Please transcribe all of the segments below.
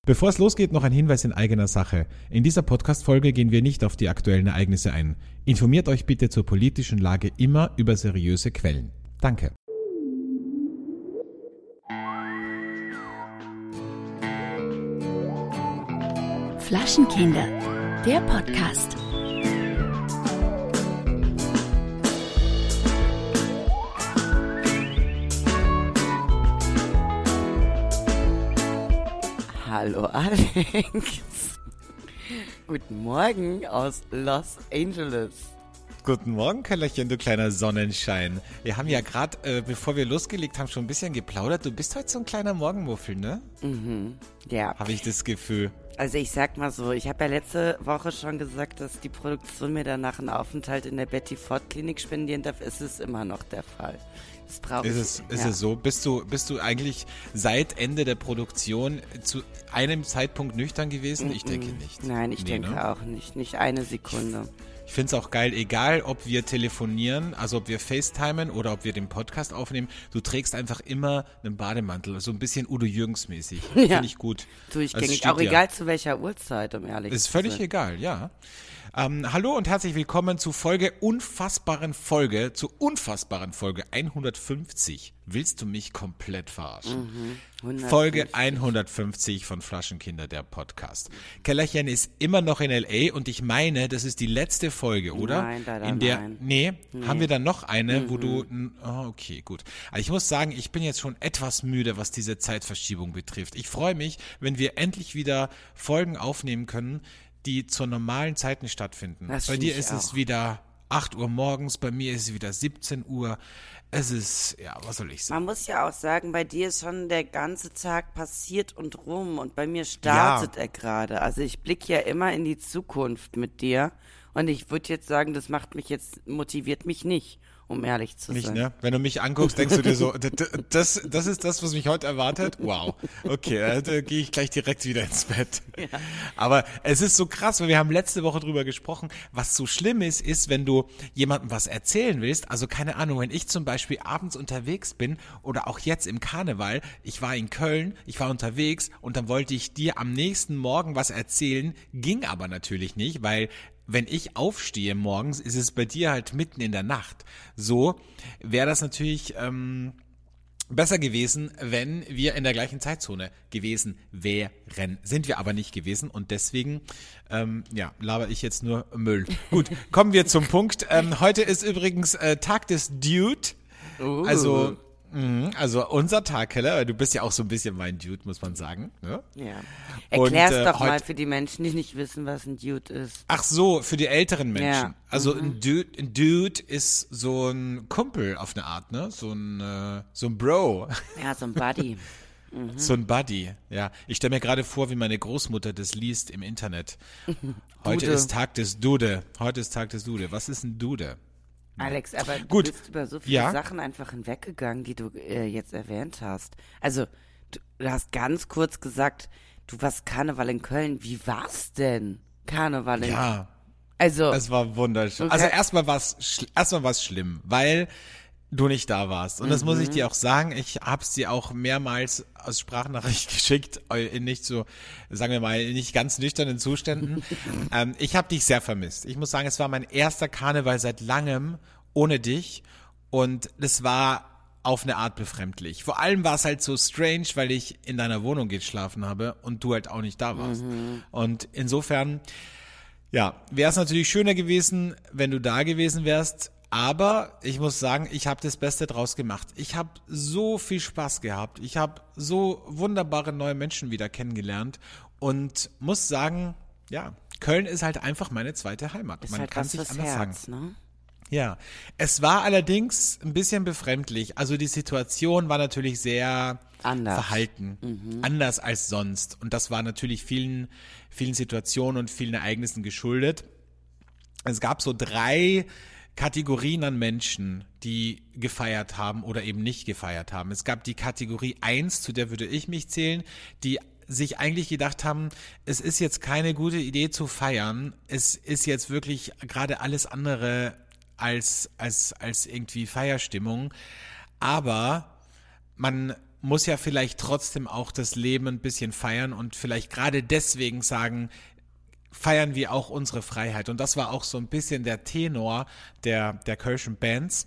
Bevor es losgeht, noch ein Hinweis in eigener Sache. In dieser Podcast-Folge gehen wir nicht auf die aktuellen Ereignisse ein. Informiert euch bitte zur politischen Lage immer über seriöse Quellen. Danke. Flaschenkinder, der Podcast. Hallo Alex. Guten Morgen aus Los Angeles. Guten Morgen, Kellerchen, du kleiner Sonnenschein. Wir haben ja gerade, bevor wir losgelegt haben, schon ein bisschen geplaudert. Du bist heute so ein kleiner Morgenmuffel, ne? Ja. Habe ich das Gefühl. Also ich sag mal so, ich habe ja letzte Woche schon gesagt, dass die Produktion mir danach einen Aufenthalt in der Betty Ford Klinik spendieren darf. Es ist immer noch der Fall. Das brauche ich. Ist es so? Bist du eigentlich seit Ende der Produktion zu einem Zeitpunkt nüchtern gewesen? Ich denke nicht. Nein, ich denke auch nicht. Nicht eine Sekunde. Ich finde es auch geil, egal ob wir telefonieren, also ob wir FaceTimen oder ob wir den Podcast aufnehmen, du trägst einfach immer einen Bademantel, so ein bisschen Udo Jürgens mäßig. Ja. Finde ich gut. Durchgängig, auch egal zu welcher Uhrzeit, um ehrlich zu sein. Ist völlig egal, ja. Hallo und herzlich willkommen zu unfassbaren Folge 150. Willst du mich komplett verarschen? 150. Folge 150 von Flaschenkinder, der Podcast. Kellerchen ist immer noch in L.A. und ich meine, das ist die letzte Folge, oder? Nein, leider nein. Nee, haben wir dann noch eine, wo du... okay, gut. Also ich muss sagen, ich bin jetzt schon etwas müde, was diese Zeitverschiebung betrifft. Ich freue mich, wenn wir endlich wieder Folgen aufnehmen können, die zu normalen Zeiten stattfinden. Bei dir ist es wieder 8 Uhr morgens, bei mir ist es wieder 17 Uhr. Es ist, ja, was soll ich sagen? Man muss ja auch sagen, bei dir ist schon der ganze Tag passiert und rum und bei mir startet er gerade. Also ich blicke ja immer in die Zukunft mit dir und ich würde jetzt sagen, motiviert mich nicht, um ehrlich zu sein. Nicht, ne? Wenn du mich anguckst, denkst du dir so, das ist das, was mich heute erwartet? Wow. Okay, da gehe ich gleich direkt wieder ins Bett. Ja. Aber es ist so krass, weil wir haben letzte Woche drüber gesprochen, was so schlimm ist, wenn du jemandem was erzählen willst. Also keine Ahnung, wenn ich zum Beispiel abends unterwegs bin oder auch jetzt im Karneval, ich war in Köln, ich war unterwegs und dann wollte ich dir am nächsten Morgen was erzählen, ging aber natürlich nicht, weil wenn ich aufstehe morgens, ist es bei dir halt mitten in der Nacht. So wäre das natürlich besser gewesen, wenn wir in der gleichen Zeitzone gewesen wären. Sind wir aber nicht gewesen und deswegen, laber ich jetzt nur Müll. Gut, kommen wir zum Punkt. Heute ist übrigens Tag des Dude. Also unser Tag, Keller, du bist ja auch so ein bisschen mein Dude, muss man sagen. Ne? Ja. Erklär's doch mal für die Menschen, die nicht wissen, was ein Dude ist. Ach so, für die älteren Menschen. Ja. Also ein Dude ist so ein Kumpel auf eine Art, ne? So ein Bro. Ja, so ein Buddy. So ein Buddy, ja. Ich stelle mir gerade vor, wie meine Großmutter das liest im Internet. Heute ist Tag des Dude. Was ist ein Dude? Alex, aber Gut. Du bist über so viele Sachen einfach hinweggegangen, die du jetzt erwähnt hast. Also, du hast ganz kurz gesagt, du warst Karneval in Köln. Wie war's denn, Karneval in Köln? Ja, also, es war wunderschön. Okay. Also erstmal war's schlimm, weil du nicht da warst. Und das muss ich dir auch sagen, ich hab's dir auch mehrmals als Sprachnachricht geschickt, in nicht so, sagen wir mal, in nicht ganz nüchternen Zuständen. Ich habe dich sehr vermisst. Ich muss sagen, es war mein erster Karneval seit langem ohne dich und es war auf eine Art befremdlich. Vor allem war es halt so strange, weil ich in deiner Wohnung geschlafen habe und du halt auch nicht da warst. Und insofern, ja, wäre es natürlich schöner gewesen, wenn du da gewesen wärst. Aber ich muss sagen, ich habe das Beste draus gemacht. Ich habe so viel Spaß gehabt. Ich habe so wunderbare neue Menschen wieder kennengelernt und muss sagen, ja, Köln ist halt einfach meine zweite Heimat. Man kann es nicht anders sagen. Ne? Ja, es war allerdings ein bisschen befremdlich. Also die Situation war natürlich sehr verhalten, anders als sonst. Und das war natürlich vielen Situationen und vielen Ereignissen geschuldet. Es gab so 3 Kategorien an Menschen, die gefeiert haben oder eben nicht gefeiert haben. Es gab die Kategorie 1, zu der würde ich mich zählen, die sich eigentlich gedacht haben, es ist jetzt keine gute Idee zu feiern, es ist jetzt wirklich gerade alles andere als irgendwie Feierstimmung, aber man muss ja vielleicht trotzdem auch das Leben ein bisschen feiern und vielleicht gerade deswegen sagen, feiern wir auch unsere Freiheit. Und das war auch so ein bisschen der Tenor der Kölschen Bands,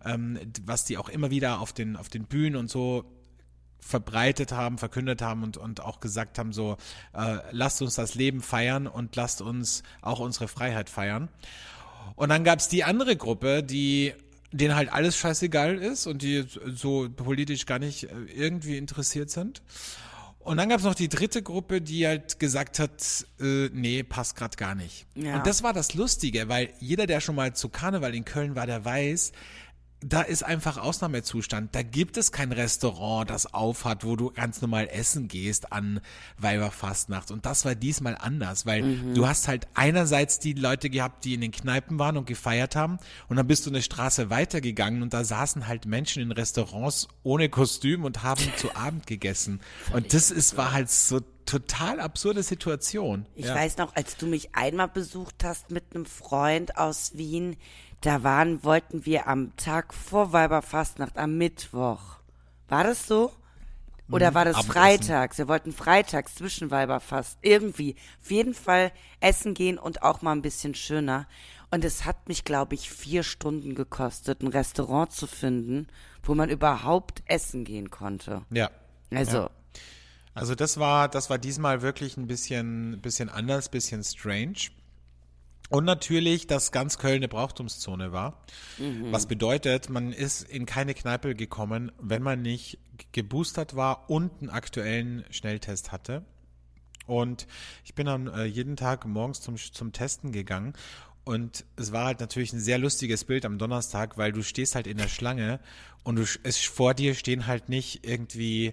was die auch immer wieder auf den Bühnen und so verbreitet haben, verkündet haben und auch gesagt haben, so, lasst uns das Leben feiern und lasst uns auch unsere Freiheit feiern. Und dann gab's die andere Gruppe, denen halt alles scheißegal ist und die so politisch gar nicht irgendwie interessiert sind. Und dann gab's noch die dritte Gruppe, die halt gesagt hat, nee, passt grad gar nicht. Ja. Und das war das Lustige, weil jeder, der schon mal zu Karneval in Köln war, der weiß, da ist einfach Ausnahmezustand. Da gibt es kein Restaurant, das auf hat, wo du ganz normal essen gehst an Weiberfastnacht. Und das war diesmal anders, weil du hast halt einerseits die Leute gehabt, die in den Kneipen waren und gefeiert haben. Und dann bist du eine Straße weitergegangen und da saßen halt Menschen in Restaurants ohne Kostüm und haben zu Abend gegessen. Und das war halt so total absurde Situation. Ich weiß noch, als du mich einmal besucht hast mit einem Freund aus Wien, da wollten wir am Tag vor Weiberfastnacht, am Mittwoch. War das so? Oder war das Abendessen. freitags? Wir wollten freitags zwischen Weiberfast irgendwie auf jeden Fall essen gehen und auch mal ein bisschen schöner. Und es hat mich, glaube ich, 4 Stunden gekostet, ein Restaurant zu finden, wo man überhaupt essen gehen konnte. Ja. Also. Ja. Also das war diesmal wirklich ein bisschen anders, bisschen strange. Und natürlich, dass ganz Köln eine Brauchtumszone war. Was bedeutet, man ist in keine Kneipe gekommen, wenn man nicht geboostert war und einen aktuellen Schnelltest hatte. Und ich bin dann jeden Tag morgens zum Testen gegangen. Und es war halt natürlich ein sehr lustiges Bild am Donnerstag, weil du stehst halt in der Schlange und vor dir stehen halt nicht irgendwie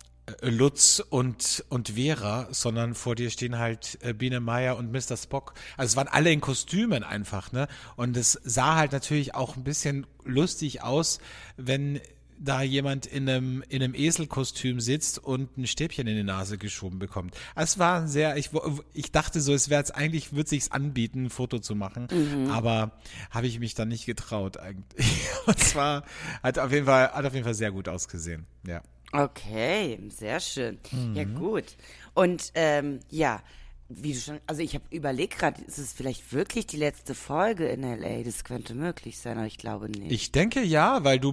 Lutz und Vera, sondern vor dir stehen halt Biene Meier und Mr. Spock. Also es waren alle in Kostümen einfach, ne? Und es sah halt natürlich auch ein bisschen lustig aus, wenn da jemand in einem Eselkostüm sitzt und ein Stäbchen in die Nase geschoben bekommt. Es war ich dachte so, es wäre jetzt eigentlich, würde sich's anbieten, ein Foto zu machen, aber habe ich mich dann nicht getraut eigentlich. Und zwar hat auf jeden Fall sehr gut ausgesehen, ja. Okay, sehr schön. Ja, gut. Und wie du schon, also ich habe überlegt gerade, ist es vielleicht wirklich die letzte Folge in LA? Das könnte möglich sein, aber ich glaube nicht. Ich denke ja, weil du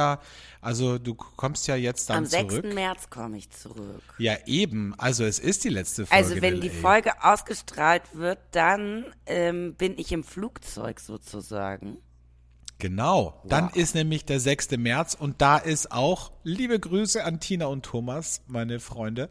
kommst ja jetzt dann Am zurück. Am 6. März komme ich zurück. Ja, eben. Also es ist die letzte Folge Also wenn in die LA. Folge ausgestrahlt wird, dann bin ich im Flugzeug sozusagen. Genau, dann ist nämlich der 6. März und da ist auch, liebe Grüße an Tina und Thomas, meine Freunde,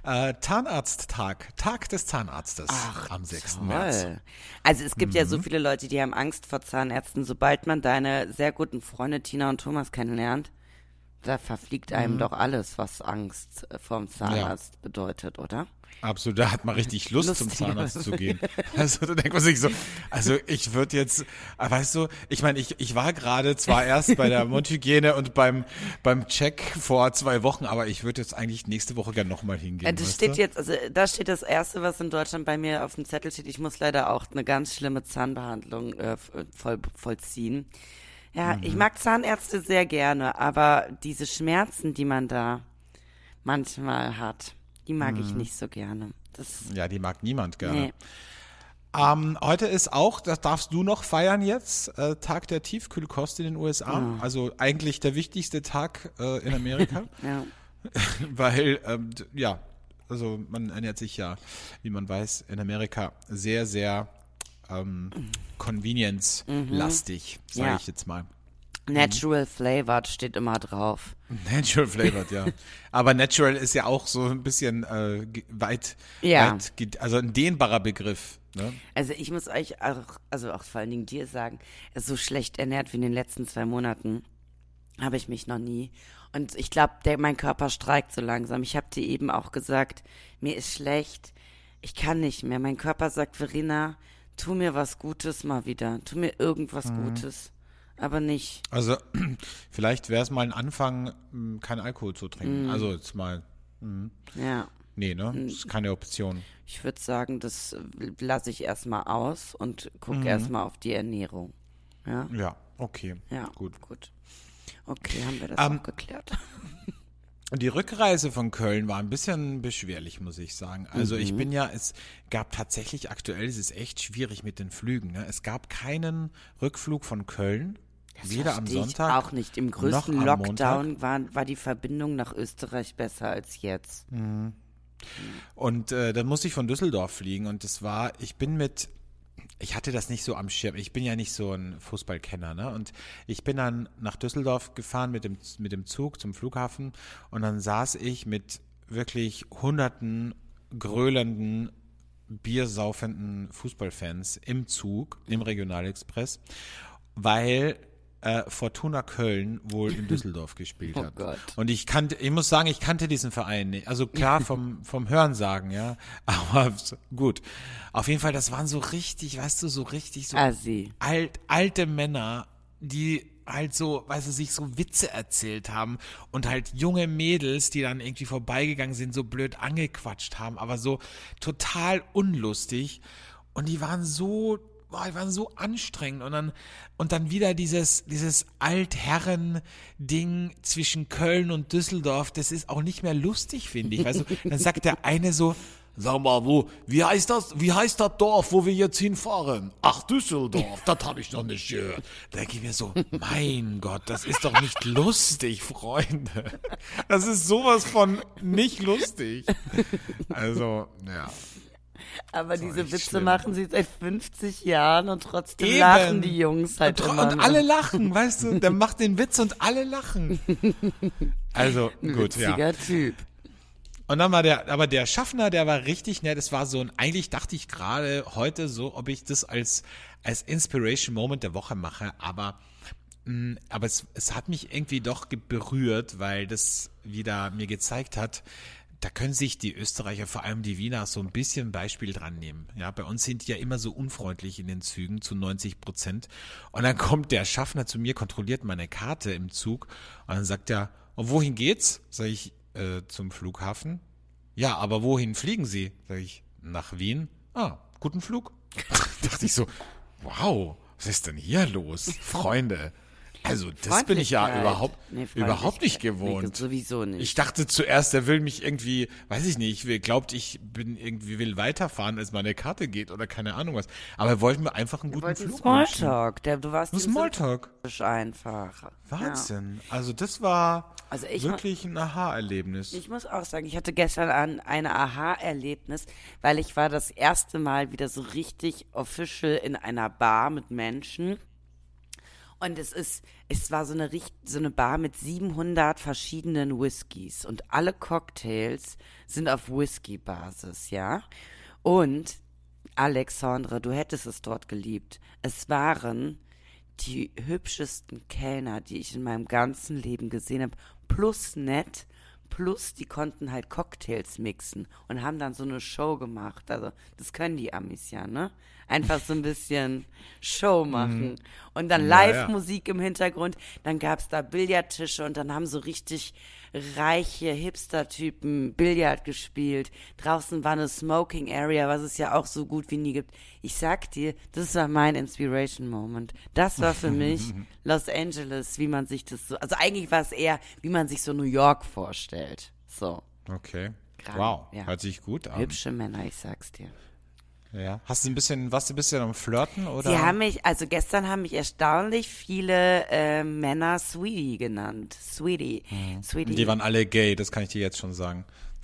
Zahnarzttag, Tag des Zahnarztes am 6. März. Also es gibt ja so viele Leute, die haben Angst vor Zahnärzten. Sobald man deine sehr guten Freunde Tina und Thomas kennenlernt, da verfliegt einem doch alles, was Angst vorm Zahnarzt bedeutet, oder? Absolut, da hat man richtig Lust zum Zahnarzt zu gehen. Also da denkt man sich so, also ich würde jetzt, weißt du, ich meine, ich war gerade zwar erst bei der Mundhygiene und beim Check vor 2 Wochen, aber ich würde jetzt eigentlich nächste Woche gerne nochmal hingehen. Das steht jetzt, also da steht das Erste, was in Deutschland bei mir auf dem Zettel steht. Ich muss leider auch eine ganz schlimme Zahnbehandlung vollziehen. Ja, ich mag Zahnärzte sehr gerne, aber diese Schmerzen, die man da manchmal hat, die mag ich nicht so gerne. Ja, die mag niemand gerne. Nee. Heute ist auch, das darfst du noch feiern jetzt, Tag der Tiefkühlkost in den USA. Also eigentlich der wichtigste Tag in Amerika. Ja. Weil, also man ernährt sich ja, wie man weiß, in Amerika sehr, sehr convenience-lastig, sage ich jetzt mal. Natural flavored steht immer drauf. Natural flavored, ja. Aber natural ist ja auch so ein bisschen weit, also ein dehnbarer Begriff. Ne? Also ich muss euch auch vor allen Dingen dir sagen, so schlecht ernährt wie in den letzten 2 Monaten habe ich mich noch nie. Und ich glaube, mein Körper streikt so langsam. Ich habe dir eben auch gesagt, mir ist schlecht, ich kann nicht mehr. Mein Körper sagt, Verena, tu mir was Gutes mal wieder. Tu mir irgendwas Gutes. Aber nicht. Also vielleicht wäre es mal ein Anfang, kein Alkohol zu trinken. Also jetzt mal. Ja. Nee, ne? Das ist keine Option. Ich würde sagen, das lasse ich erstmal aus und gucke erstmal auf die Ernährung. Ja? Ja, okay. Ja, gut. Okay, haben wir das auch geklärt. Die Rückreise von Köln war ein bisschen beschwerlich, muss ich sagen. Also es gab tatsächlich aktuell, es ist echt schwierig mit den Flügen. Ne? Es gab keinen Rückflug von Köln, weder am Sonntag auch nicht. Im größten Lockdown war die Verbindung nach Österreich besser als jetzt. Und dann musste ich von Düsseldorf fliegen und ich hatte das nicht so am Schirm. Ich bin ja nicht so ein Fußballkenner, ne? Und ich bin dann nach Düsseldorf gefahren mit dem Zug zum Flughafen und dann saß ich mit wirklich hunderten gröhlenden, biersaufenden Fußballfans im Zug, im Regionalexpress, weil Fortuna Köln wohl in Düsseldorf gespielt hat. Gott. Und ich muss sagen, ich kannte diesen Verein nicht. Also klar vom Hörensagen, ja. Aber gut. Auf jeden Fall, das waren so richtig, weißt du, so Assi. alte Männer, die halt so, weißt du, sich so Witze erzählt haben und halt junge Mädels, die dann irgendwie vorbeigegangen sind, so blöd angequatscht haben, aber so total unlustig. Und die waren so anstrengend und dann wieder dieses Altherren-Ding zwischen Köln und Düsseldorf, das ist auch nicht mehr lustig, finde ich. Also, dann sagt der eine so, sag mal, wie heißt das Dorf, wo wir jetzt hinfahren? Ach, Düsseldorf, das habe ich noch nicht gehört. Da denke ich mir so, mein Gott, das ist doch nicht lustig, Freunde. Das ist sowas von nicht lustig. Also, ja. Aber diese Witze machen sie seit 50 Jahren und trotzdem lachen die Jungs halt immer. Und alle lachen, weißt du, der macht den Witz und alle lachen. Also, gut, ja. Witziger Typ. Und dann war der Schaffner, der war richtig nett. Das war so eigentlich dachte ich gerade heute so, ob ich das als Inspiration Moment der Woche mache, aber es hat mich irgendwie doch berührt, weil das wieder mir gezeigt hat, da können sich die Österreicher, vor allem die Wiener, so ein bisschen Beispiel dran nehmen. Ja, bei uns sind die ja immer so unfreundlich in den Zügen zu 90%. Und dann kommt der Schaffner zu mir, kontrolliert meine Karte im Zug und dann sagt er, und wohin geht's? Sag ich, zum Flughafen. Ja, aber wohin fliegen Sie? Sag ich, nach Wien. Ah, guten Flug. Dachte ich so, wow, was ist denn hier los? Freunde. Also das bin ich ja überhaupt nicht gewohnt. Nee, sowieso nicht. Ich dachte zuerst, er will mich irgendwie, weiß ich nicht, glaubt, ich will weiterfahren, als meine Karte geht oder keine Ahnung was. Aber er wollte mir einfach einen guten Flug Smalltalk. Du warst Smalltalk. Einfach. Wahnsinn. Ja. Also das war wirklich ein Aha-Erlebnis. Ich muss auch sagen, ich hatte gestern ein Aha-Erlebnis, weil ich war das erste Mal wieder so richtig official in einer Bar mit Menschen. Und es war so eine Bar mit 700 verschiedenen Whiskys und alle Cocktails sind auf Whisky-Basis, ja. Und Alexandre, du hättest es dort geliebt. Es waren die hübschesten Kellner, die ich in meinem ganzen Leben gesehen habe, plus nett. Plus, die konnten halt Cocktails mixen und haben dann so eine Show gemacht. Also, das können die Amis ja, ne? Einfach so ein bisschen Show machen. Und dann Live-Musik im Hintergrund. Dann gab's da Billardtische und dann haben so richtig reiche Hipster-Typen Billard gespielt. Draußen war eine Smoking-Area, was es ja auch so gut wie nie gibt. Ich sag dir, das war mein Inspiration-Moment. Das war für mich Los Angeles, wie man sich das so, also eigentlich war es eher, wie man sich so New York vorstellt. So. Okay. Gerade, wow, ja. Hört sich gut an. Hübsche Männer, ich sag's dir. Ja. Warst du ein bisschen am Flirten oder? Gestern haben mich erstaunlich viele Männer Sweetie genannt. Sweetie. Die waren alle gay, das kann ich dir jetzt schon sagen.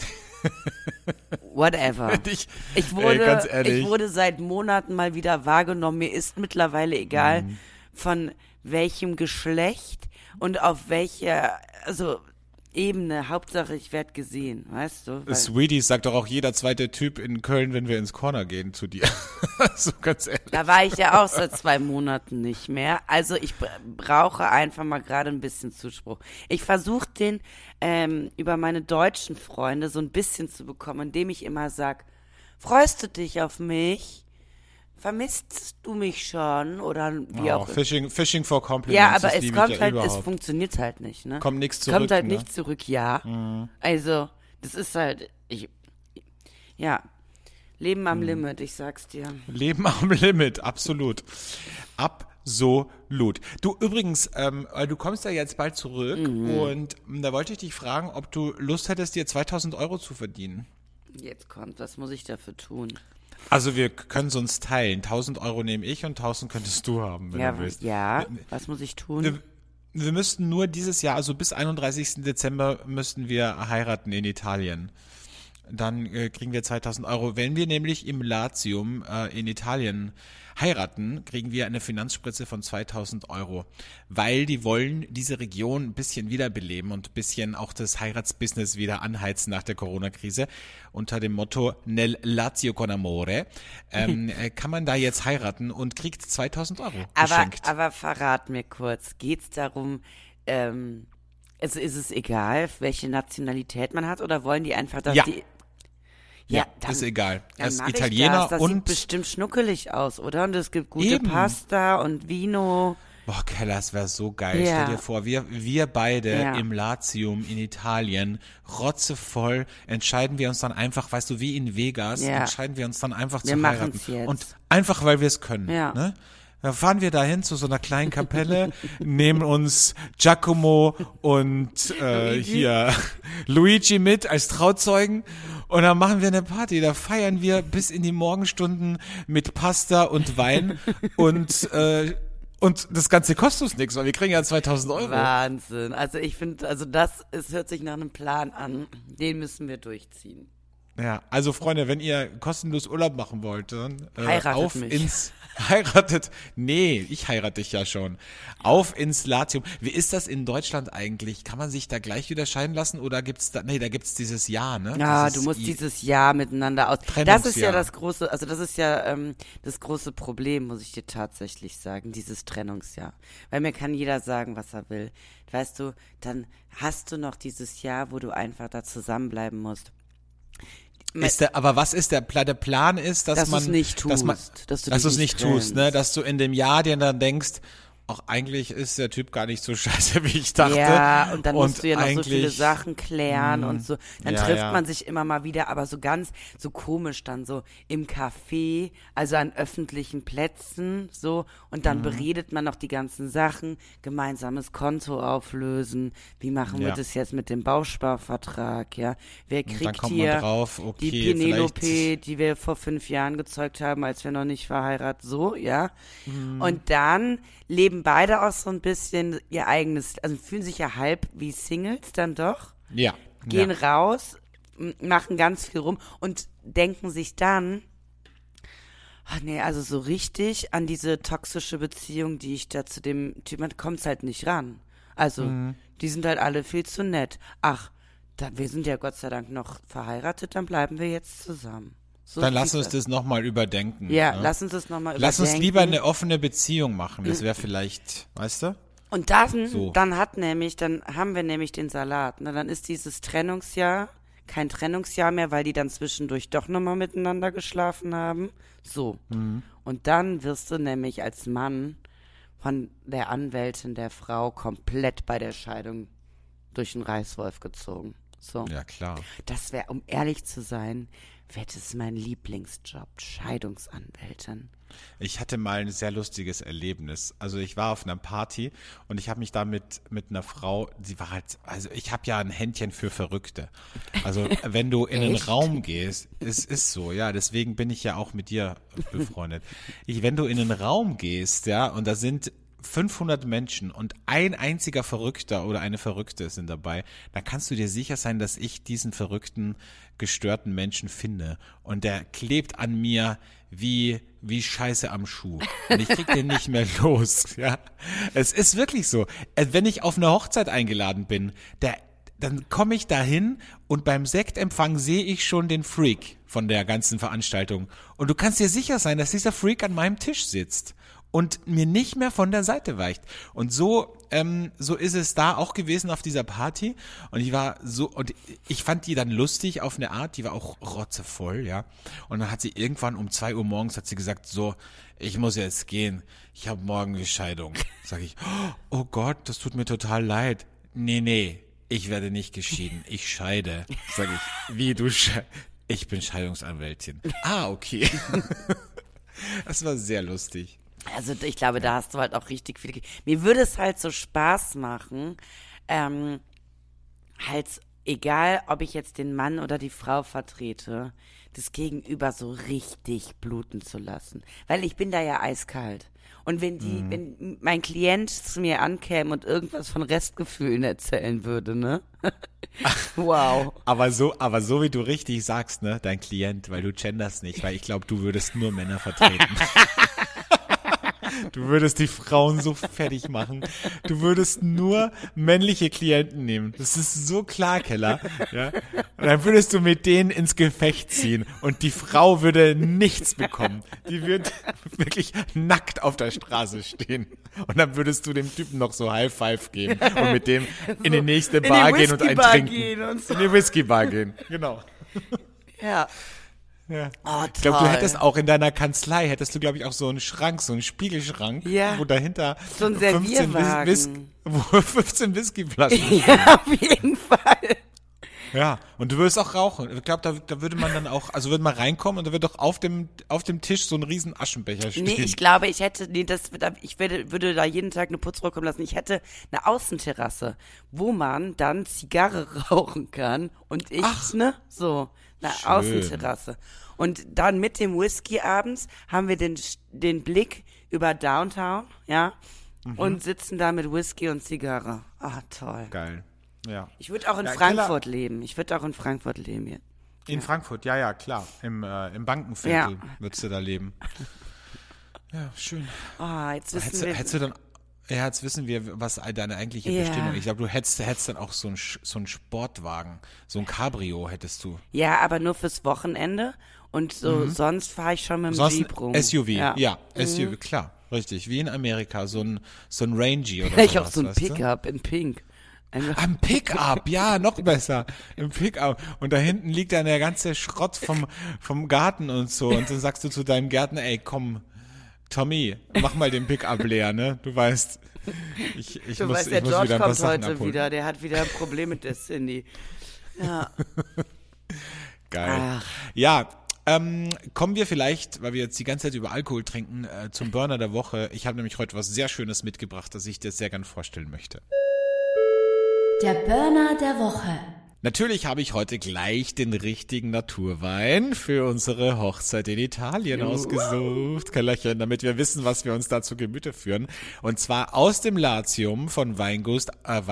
Whatever. Ich wurde seit Monaten mal wieder wahrgenommen. Mir ist mittlerweile egal, von welchem Geschlecht und auf welcher, Ebene. Hauptsache, ich werde gesehen, weißt du? Sweeties sagt doch auch jeder zweite Typ in Köln, wenn wir ins Corner gehen zu dir. So ganz ehrlich. Da war ich ja auch seit 2 Monaten nicht mehr. Also ich brauche einfach mal gerade ein bisschen Zuspruch. Ich versuche den über meine deutschen Freunde so ein bisschen zu bekommen, indem ich immer sag, freust du dich auf mich? Vermisst du mich schon? Oder wie auch immer. Fishing for Compliments. Ja, aber es funktioniert halt nicht, ne? Kommt nichts zurück. Kommt halt nicht zurück, ja. Also, das ist halt, Leben am Limit, ich sag's dir. Leben am Limit, absolut. absolut. Du übrigens, du kommst ja jetzt bald zurück und da wollte ich dich fragen, ob du Lust hättest, dir 2.000 Euro zu verdienen. Jetzt kommt, was muss ich dafür tun? Also wir können es uns teilen. 1.000 Euro nehme ich und 1.000 könntest du haben, wenn du willst. Ja, was muss ich tun? Wir müssten nur dieses Jahr, also bis 31. Dezember müssten wir heiraten in Italien. Dann kriegen wir 2.000 Euro. Wenn wir nämlich im Latium in Italien heiraten, kriegen wir eine Finanzspritze von 2.000 Euro, weil die wollen diese Region ein bisschen wiederbeleben und ein bisschen auch das Heiratsbusiness wieder anheizen nach der Corona-Krise. Unter dem Motto Nel Lazio con Amore kann man da jetzt heiraten und kriegt 2.000 Euro geschenkt. Aber verrat mir kurz, geht's darum, also ist es egal, welche Nationalität man hat, oder wollen die einfach, dass die... Ja, dann, ist egal. Er ist mach Italiener das und sieht bestimmt schnuckelig aus, oder? Und es gibt gute Eben. Pasta und Vino. Boah, Keller, das wäre so geil. Ja. Stell dir vor, wir beide im Latium in Italien, rotzevoll, entscheiden wir uns dann einfach, weißt du, wie in Vegas, entscheiden wir uns dann einfach zu heiraten. Jetzt. Und einfach, weil wir es können. Ja. Ne? Da fahren wir dahin zu so einer kleinen Kapelle, nehmen uns Giacomo und Luigi mit als Trauzeugen und dann machen wir eine Party. Da feiern wir bis in die Morgenstunden mit Pasta und Wein und das Ganze kostet uns nichts, weil wir kriegen ja 2.000 Euro. Wahnsinn. Also ich finde, es hört sich nach einem Plan an. Den müssen wir durchziehen. Ja, also Freunde, wenn ihr kostenlos Urlaub machen wollt, dann heiratet mich. Nee, ich heirate dich ja schon. Auf ins Latium. Wie ist das in Deutschland eigentlich? Kann man sich da gleich wieder scheiden lassen oder gibt's da gibt's dieses Jahr, ne? Ja, du musst dieses Jahr miteinander aus. Das ist ja das große, das große Problem, muss ich dir tatsächlich sagen, dieses Trennungsjahr. Weil mir kann jeder sagen, was er will. Weißt du, dann hast du noch dieses Jahr, wo du einfach da zusammenbleiben musst. Aber was ist der Plan ist, dass du es nicht tust, ne? Dass du in dem Jahr dir dann denkst, auch eigentlich ist der Typ gar nicht so scheiße, wie ich dachte. Ja, und dann musst du ja noch so viele Sachen klären und so. Dann trifft man sich immer mal wieder, aber so ganz, so komisch dann so im Café, also an öffentlichen Plätzen, so. Und dann beredet man noch die ganzen Sachen, gemeinsames Konto auflösen. Wie machen wir das jetzt mit dem Bausparvertrag, ja? Wer kriegt dann kommt hier man drauf, okay, die Penelope, die wir vor 5 Jahren gezeugt haben, als wir noch nicht verheiratet, so, ja? Und dann leben beide auch so ein bisschen ihr eigenes, also fühlen sich ja halb wie Singles dann doch. Ja. Gehen raus, machen ganz viel rum und denken sich dann, ach nee, also so richtig an diese toxische Beziehung, die ich da zu dem Typ, man kommt halt nicht ran. Also, die sind halt alle viel zu nett. Ach, wir sind ja Gott sei Dank noch verheiratet, dann bleiben wir jetzt zusammen. So dann lass uns das nochmal überdenken. Ja, ne? Lass uns das nochmal überdenken. Lass uns lieber eine offene Beziehung machen. Das wäre vielleicht, weißt du? Und dann haben wir nämlich den Salat. Na, dann ist dieses Trennungsjahr kein Trennungsjahr mehr, weil die dann zwischendurch doch nochmal miteinander geschlafen haben. So. Und dann wirst du nämlich als Mann von der Anwältin der Frau komplett bei der Scheidung durch den Reißwolf gezogen. So. Ja, klar. Das wäre, um ehrlich zu sein, wäre das mein Lieblingsjob, Scheidungsanwältin. Ich hatte mal ein sehr lustiges Erlebnis. Also ich war auf einer Party und ich habe mich da mit einer Frau, sie war halt, also ich habe ja ein Händchen für Verrückte. Also wenn du in einen Raum gehst, es ist so, ja, deswegen bin ich ja auch mit dir befreundet. Wenn du in einen Raum gehst, ja, und da sind 500 Menschen und ein einziger Verrückter oder eine Verrückte sind dabei, dann kannst du dir sicher sein, dass ich diesen verrückten, gestörten Menschen finde. Und der klebt an mir wie Scheiße am Schuh. Und ich krieg den nicht mehr los. Ja, es ist wirklich so. Wenn ich auf eine Hochzeit eingeladen bin, dann komme ich dahin und beim Sektempfang sehe ich schon den Freak von der ganzen Veranstaltung. Und du kannst dir sicher sein, dass dieser Freak an meinem Tisch sitzt und mir nicht mehr von der Seite weicht. Und so ist es da auch gewesen auf dieser Party. Und ich fand die dann lustig auf eine Art, die war auch rotzevoll, ja. Und dann hat sie irgendwann um 2 Uhr morgens hat sie gesagt, so, ich muss jetzt gehen, ich habe morgen die Scheidung. Sag ich, oh Gott, das tut mir total leid. Nee, ich werde nicht geschieden, ich scheide. Sag ich, wie du ich bin Scheidungsanwältin. Ah, okay. Das war sehr lustig. Also ich glaube, da hast du halt auch richtig viel. Mir würde es halt so Spaß machen, halt egal, ob ich jetzt den Mann oder die Frau vertrete, das Gegenüber so richtig bluten zu lassen. Weil ich bin da ja eiskalt. Und wenn mein Klient zu mir ankäme und irgendwas von Restgefühlen erzählen würde, ne? Wow. Aber so wie du richtig sagst, ne, dein Klient, weil du genderst nicht, weil ich glaube, du würdest nur Männer vertreten. Du würdest die Frauen so fertig machen. Du würdest nur männliche Klienten nehmen. Das ist so klar, Keller. Ja? Und dann würdest du mit denen ins Gefecht ziehen und die Frau würde nichts bekommen. Die wird wirklich nackt auf der Straße stehen. Und dann würdest du dem Typen noch so High Five geben und mit dem in die nächste Bar gehen und ein Trinken. Und so. In die Whisky-Bar gehen, genau. Ja. Ja. Oh, ich glaube, du hättest auch in deiner Kanzlei, glaube ich, auch so einen Schrank, so einen Spiegelschrank, ja. wo dahinter so ein 15 Whiskyflaschen Ja, auf jeden Fall. Ja, und du würdest auch rauchen. Ich glaube, da würde man dann auch, also würde man reinkommen und da wird doch auf dem Tisch so ein riesen Aschenbecher stehen. Nee, ich glaube, ich würde da jeden Tag eine Putzfrau kommen lassen. Ich hätte eine Außenterrasse, wo man dann Zigarre rauchen kann und so, eine Schön. Außenterrasse. Und dann mit dem Whisky abends haben wir den Blick über Downtown, ja, und sitzen da mit Whisky und Zigarre. Ah, toll. Geil. Ja. Ich würde auch in Frankfurt leben. Hier. In Frankfurt, ja, klar. Im Bankenviertel würdest du da leben. Ja, schön. Oh, jetzt wissen wir, was deine eigentliche Bestimmung ist. Ich glaube, du hättest dann auch so einen Sportwagen, so ein Cabrio hättest du. Ja, aber nur fürs Wochenende und so sonst fahre ich schon mit dem Jeep rum. SUV, ja SUV, klar, richtig. Wie in Amerika, so ein Rangy oder Vielleicht sowas. auch so ein Pickup in Pink. Ein Pickup, ja, noch besser. Ein Pickup. Und da hinten liegt dann der ganze Schrott vom Garten und so. Und dann sagst du zu deinem Gärtner, ey, komm, Tommy, mach mal den Pickup leer, ne? Du weißt, ich muss der wieder ein George paar kommt Sachen heute abholen. wieder, der hat wieder ein Problem mit der Cindy. Ja. Geil. Ach. Ja, kommen wir vielleicht, weil wir jetzt die ganze Zeit über Alkohol trinken, zum Burner der Woche. Ich habe nämlich heute was sehr Schönes mitgebracht, das ich dir sehr gern vorstellen möchte. Der Burner der Woche. Natürlich habe ich heute gleich den richtigen Naturwein für unsere Hochzeit in Italien ausgesucht, Kellerchen, damit wir wissen, was wir uns da zu Gemüte führen. Und zwar aus dem Latium vom Weingut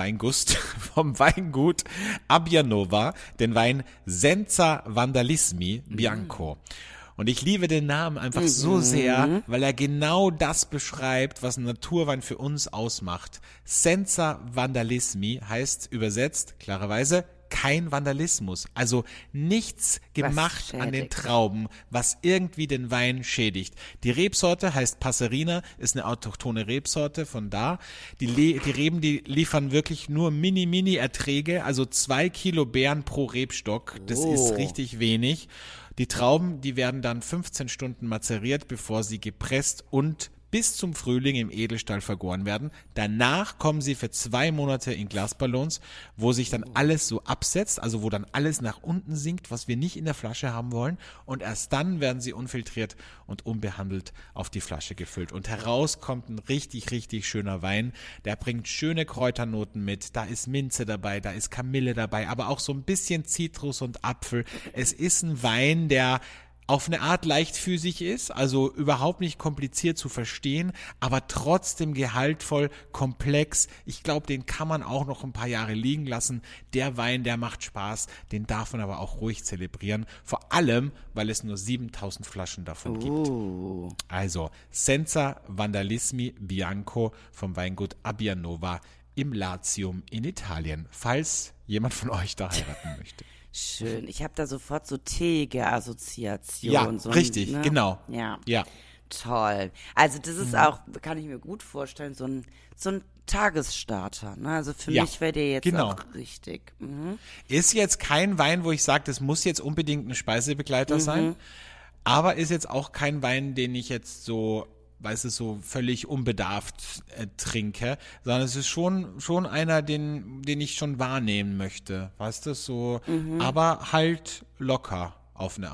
Abbianova, den Wein Senza Vandalismi Bianco. Und ich liebe den Namen einfach so sehr, weil er genau das beschreibt, was ein Naturwein für uns ausmacht. Senza Vandalismi heißt übersetzt, klarerweise, kein Vandalismus. Also nichts gemacht an den Trauben, was irgendwie den Wein schädigt. Die Rebsorte heißt Passerina, ist eine autochthone Rebsorte von da. Die Reben, die liefern wirklich nur Mini-Erträge, also 2 Kilo Beeren pro Rebstock. Das ist richtig wenig. Die Trauben, die werden dann 15 Stunden mazeriert, bevor sie gepresst und bis zum Frühling im Edelstahl vergoren werden. Danach kommen sie für 2 Monate in Glasballons, wo sich dann alles so absetzt, also wo dann alles nach unten sinkt, was wir nicht in der Flasche haben wollen. Und erst dann werden sie unfiltriert und unbehandelt auf die Flasche gefüllt. Und heraus kommt ein richtig, richtig schöner Wein. Der bringt schöne Kräuternoten mit. Da ist Minze dabei, da ist Kamille dabei, aber auch so ein bisschen Zitrus und Apfel. Es ist ein Wein, der auf eine Art leichtfüßig ist, also überhaupt nicht kompliziert zu verstehen, aber trotzdem gehaltvoll, komplex. Ich glaube, den kann man auch noch ein paar Jahre liegen lassen. Der Wein, der macht Spaß, den darf man aber auch ruhig zelebrieren. Vor allem, weil es nur 7000 Flaschen davon gibt. Also, Senza Vandalismi Bianco vom Weingut Abbianova im Latium in Italien, falls jemand von euch da heiraten möchte. Schön. Ich habe da sofort so teeige Assoziation. Ja, so richtig, ne? genau. Ja. Toll. Also das ist auch, kann ich mir gut vorstellen, so ein Tagesstarter. Ne? Also für mich wäre der jetzt auch richtig. Ist jetzt kein Wein, wo ich sage, das muss jetzt unbedingt ein Speisebegleiter sein, aber ist jetzt auch kein Wein, den ich jetzt so, weißt du, so völlig unbedarft trinke, sondern es ist schon einer, den ich schon wahrnehmen möchte, weißt du, so, aber halt locker auf eine Art.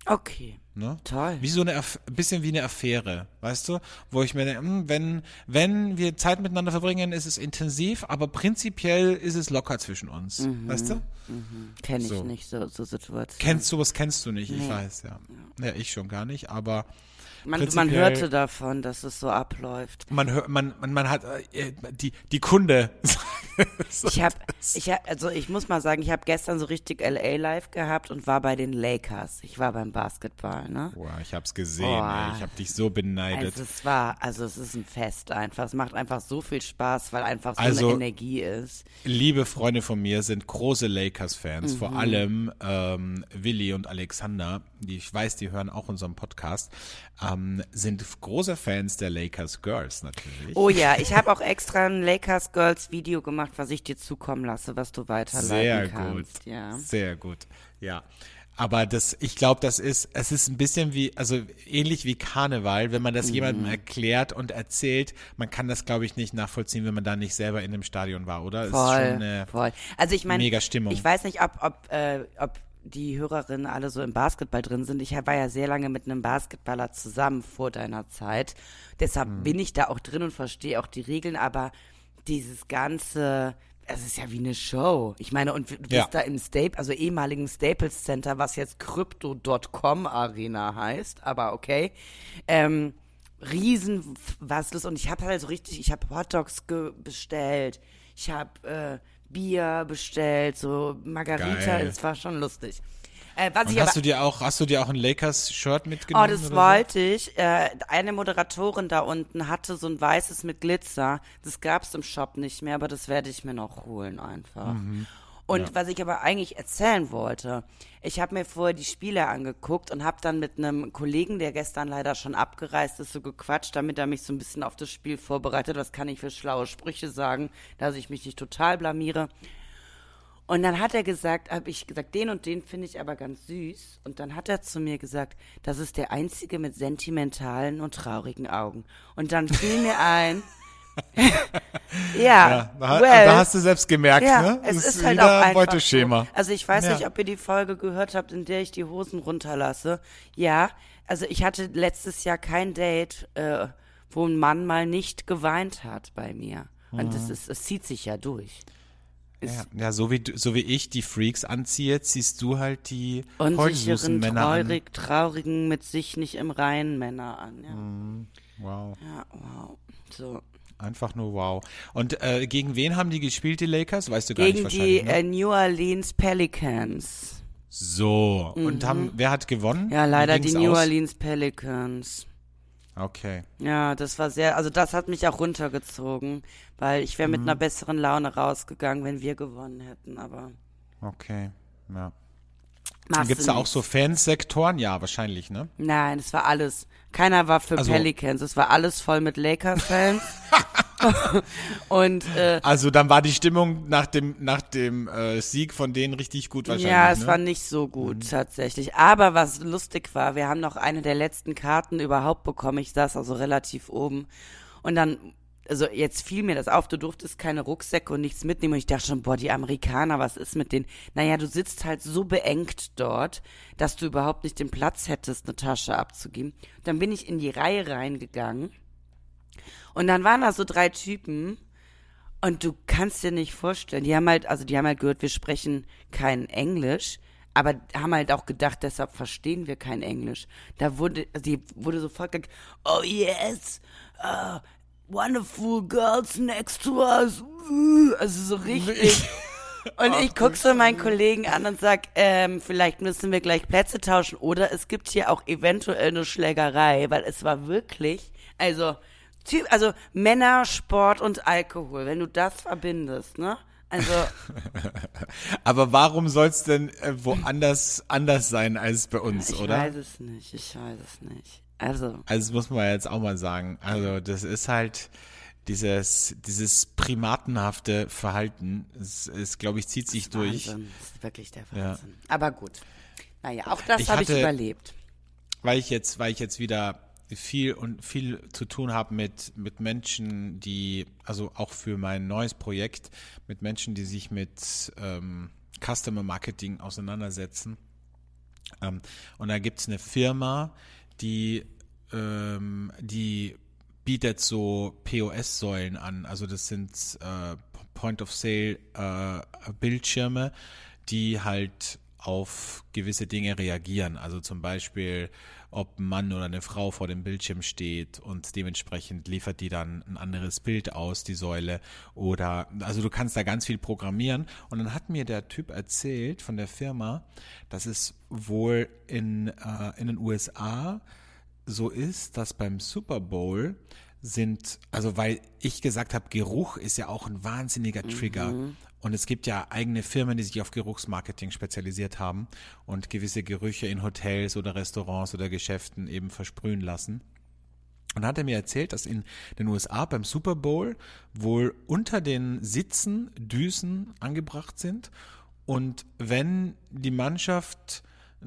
Okay. Ne? Toll. Wie so ein bisschen wie eine Affäre, weißt du? Wo ich mir denke, wenn wir Zeit miteinander verbringen, ist es intensiv, aber prinzipiell ist es locker zwischen uns, weißt du? Kenne ich So. nicht, so Situationen. Sowas kennst du nicht, ich Nee. weiß, ja. Ja, ich schon gar nicht, aber Man prinzipiell- hörte davon, dass es so abläuft. man hat die Kunde. Ich muss mal sagen, ich habe gestern so richtig LA live gehabt und war bei den Lakers. Ich war beim Basketball, ne? Boah, ich hab's gesehen, Boah. ey. Ich hab dich so beneidet. Es ist ein Fest einfach. Es macht einfach so viel Spaß, weil einfach so Also- eine Energie ist. Liebe Freunde von mir sind große Lakers-Fans, vor allem Willi und Alexander, ich weiß, die hören auch unseren Podcast, sind große Fans der Lakers Girls natürlich. Oh ja, ich habe auch extra ein Lakers Girls Video gemacht, was ich dir zukommen lasse, was du weiterleiten Sehr kannst. gut, Ja. sehr gut, ja. Aber ich glaube, es ist ein bisschen ähnlich wie Karneval, wenn man das jemandem erklärt und erzählt, man kann das, glaube ich, nicht nachvollziehen, wenn man da nicht selber in dem Stadion war, oder? Es ist schon eine Voll. Also ich meine, mega Stimmung. ich weiß nicht, ob die Hörerinnen alle so im Basketball drin sind. Ich war ja sehr lange mit einem Basketballer zusammen vor deiner Zeit. Deshalb bin ich da auch drin und verstehe auch die Regeln, aber dieses ganze, es ist ja wie eine Show. Ich meine, und du bist Ja. da im ehemaligen Staples Center, was jetzt Crypto.com Arena heißt, aber okay. Riesen was los und ich habe halt so richtig, ich habe Hotdogs bestellt, ich habe Bier bestellt, so Margarita, Geil. das war schon lustig. Und hast du dir auch ein Lakers-Shirt mitgenommen? Oh, das oder wollte ich. Eine Moderatorin da unten hatte so ein weißes mit Glitzer. Das gab's im Shop nicht mehr, aber das werde ich mir noch holen einfach. Und was ich aber eigentlich erzählen wollte, ich habe mir vorher die Spiele angeguckt und habe dann mit einem Kollegen, der gestern leider schon abgereist ist, so gequatscht, damit er mich so ein bisschen auf das Spiel vorbereitet. Was kann ich für schlaue Sprüche sagen, dass ich mich nicht total blamiere. Und dann hat er gesagt, habe ich gesagt, den und den finde ich aber ganz süß. Und dann hat er zu mir gesagt, das ist der einzige mit sentimentalen und traurigen Augen. Und dann fiel mir ein, Ja, da hast du selbst gemerkt, ja, ne? es Das ist halt wieder auch einfach Beuteschema. so. Also ich weiß Ja. nicht, ob ihr die Folge gehört habt, in der ich die Hosen runterlasse. Ja, also ich hatte letztes Jahr kein Date, wo ein Mann mal nicht geweint hat bei mir. Und es zieht sich ja durch. Ja, so wie ich die Freaks anziehe, ziehst du halt die heulsusen Unsicheren, Männer an. traurigen, mit sich nicht im Reinen Männer an. Ja, Wow, ja wow. So. einfach nur wow. Und gegen wen haben die gespielt, die Lakers? Weißt du gar nicht Gegen wahrscheinlich, die ne? New Orleans Pelicans. So, und wer hat gewonnen? Ja, leider Wie die ging's New aus? Orleans Pelicans. Okay. Ja, das war also das hat mich auch runtergezogen, weil ich wäre mit einer besseren Laune rausgegangen, wenn wir gewonnen hätten, aber Okay, ja. machst Gibt's du da auch nicht. so Fansektoren? Ja, wahrscheinlich, ne? Nein, es war alles. Keiner war für Also- Pelicans, es war alles voll mit Lakers-Fans. Und Also dann war die Stimmung nach dem Sieg von denen richtig gut wahrscheinlich, ja, es ne? war nicht so gut tatsächlich. Aber was lustig war, wir haben noch eine der letzten Karten überhaupt bekommen. Ich saß also relativ oben. Und dann, also jetzt fiel mir das auf, du durftest keine Rucksäcke und nichts mitnehmen. Und ich dachte schon, boah, die Amerikaner, was ist mit denen? Naja, du sitzt halt so beengt dort, dass du überhaupt nicht den Platz hättest, eine Tasche abzugeben. Dann bin ich in die Reihe reingegangen. Und dann waren da so 3 Typen. Und du kannst dir nicht vorstellen, die haben halt gehört, wir sprechen kein Englisch, aber haben halt auch gedacht, deshalb verstehen wir kein Englisch. Die wurde sofort gesagt, oh yes, wonderful girls next to us. Also so richtig. Und ich guck so meinen Kollegen an und sag, vielleicht müssen wir gleich Plätze tauschen oder es gibt hier auch eventuell eine Schlägerei, weil es war wirklich, also Männer, Sport und Alkohol, wenn du das verbindest, ne? Also, Aber warum soll's denn woanders anders sein als bei uns, ich oder? weiß es nicht. Also, Also das muss man jetzt auch mal sagen. Also das ist halt dieses primatenhafte Verhalten. Es ist, glaube ich, zieht sich durch. Wahnsinn. Das ist wirklich der Wahnsinn. Aber gut. Naja, auch das Ich habe ich hatte- überlebt. Weil ich jetzt wieder viel zu tun habe mit Menschen, die, also auch für mein neues Projekt, mit Menschen, die sich mit Customer Marketing auseinandersetzen. Und da gibt's eine Firma, die bietet so POS-Säulen an. Also das sind Point-of-Sale-Bildschirme, die halt auf gewisse Dinge reagieren. Also zum Beispiel, ob ein Mann oder eine Frau vor dem Bildschirm steht und dementsprechend liefert die dann ein anderes Bild aus, die Säule. Oder, also du kannst da ganz viel programmieren. Und dann hat mir der Typ erzählt von der Firma, dass es wohl in den USA so ist, dass beim Super Bowl also weil ich gesagt habe, Geruch ist ja auch ein wahnsinniger Trigger. Und es gibt ja eigene Firmen, die sich auf Geruchsmarketing spezialisiert haben und gewisse Gerüche in Hotels oder Restaurants oder Geschäften eben versprühen lassen. Und dann hat er mir erzählt, dass in den USA beim Super Bowl wohl unter den Sitzen Düsen angebracht sind. Und wenn die Mannschaft